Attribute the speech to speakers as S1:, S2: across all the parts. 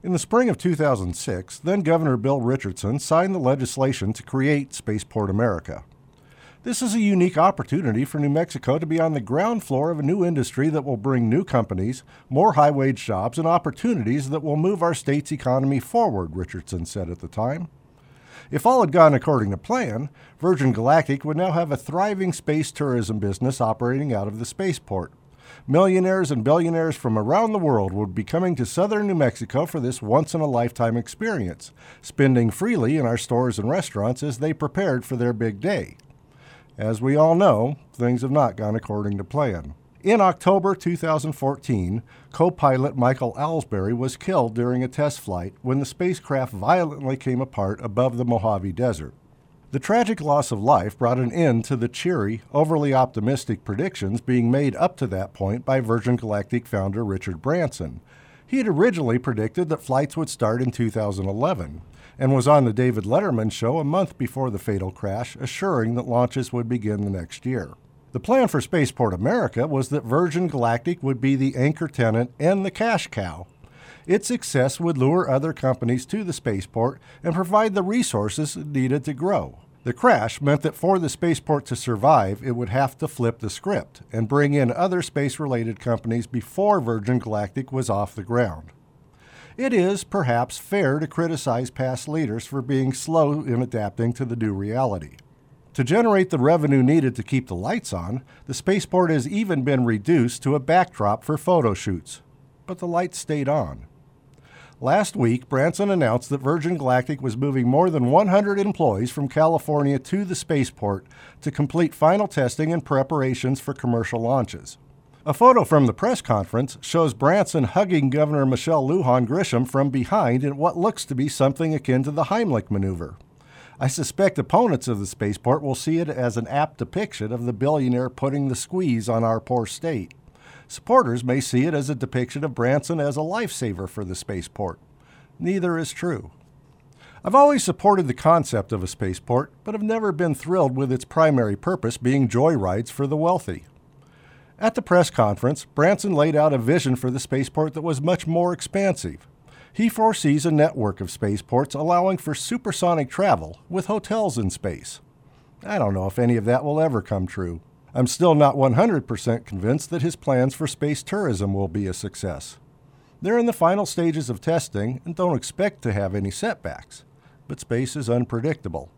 S1: In the spring of 2006, then Governor Bill Richardson signed the legislation to create Spaceport America. This is a unique opportunity for New Mexico to be on the ground floor of a new industry that will bring new companies, more high-wage jobs, and opportunities that will move our state's economy forward, Richardson said at the time. If all had gone according to plan, Virgin Galactic would now have a thriving space tourism business operating out of the spaceport. Millionaires and billionaires from around the world would be coming to southern New Mexico for this once-in-a-lifetime experience, spending freely in our stores and restaurants as they prepared for their big day. As we all know, things have not gone according to plan. In October 2014, co-pilot Michael Ellsbury was killed during a test flight when the spacecraft violently came apart above the Mojave Desert. The tragic loss of life brought an end to the cheery, overly optimistic predictions being made up to that point by Virgin Galactic founder Richard Branson. He had originally predicted that flights would start in 2011 and was on the David Letterman show a month before the fatal crash, assuring that launches would begin the next year. The plan for Spaceport America was that Virgin Galactic would be the anchor tenant and the cash cow. Its success would lure other companies to the spaceport and provide the resources needed to grow. The crash meant that for the spaceport to survive, it would have to flip the script and bring in other space-related companies before Virgin Galactic was off the ground. It is, perhaps, fair to criticize past leaders for being slow in adapting to the new reality. To generate the revenue needed to keep the lights on, the spaceport has even been reduced to a backdrop for photo shoots. But the lights stayed on. Last week, Branson announced that Virgin Galactic was moving more than 100 employees from California to the spaceport to complete final testing and preparations for commercial launches. A photo from the press conference shows Branson hugging Governor Michelle Lujan Grisham from behind in what looks to be something akin to the Heimlich maneuver. I suspect opponents of the spaceport will see it as an apt depiction of the billionaire putting the squeeze on our poor state. Supporters may see it as a depiction of Branson as a lifesaver for the spaceport. Neither is true. I've always supported the concept of a spaceport, but have never been thrilled with its primary purpose being joyrides for the wealthy. At the press conference, Branson laid out a vision for the spaceport that was much more expansive. He foresees a network of spaceports allowing for supersonic travel with hotels in space. I don't know if any of that will ever come true. I'm still not 100% convinced that his plans for space tourism will be a success. They're in the final stages of testing and don't expect to have any setbacks, but space is unpredictable.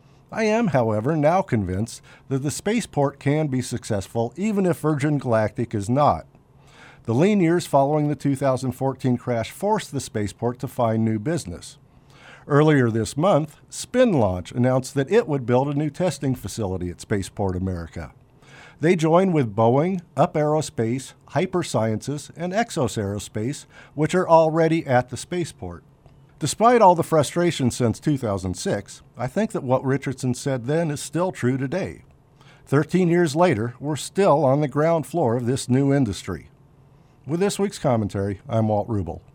S1: I am, however, now convinced that the spaceport can be successful even if Virgin Galactic is not. The lean years following the 2014 crash forced the spaceport to find new business. Earlier this month, Spin Launch announced that it would build a new testing facility at Spaceport America. They joined with Boeing, Up Aerospace, Hypersciences, and Exos Aerospace, which are already at the spaceport. Despite all the frustration since 2006, I think that what Richardson said then is still true today. 13 years later, we're still on the ground floor of this new industry. With this week's commentary, I'm Walt Rubel.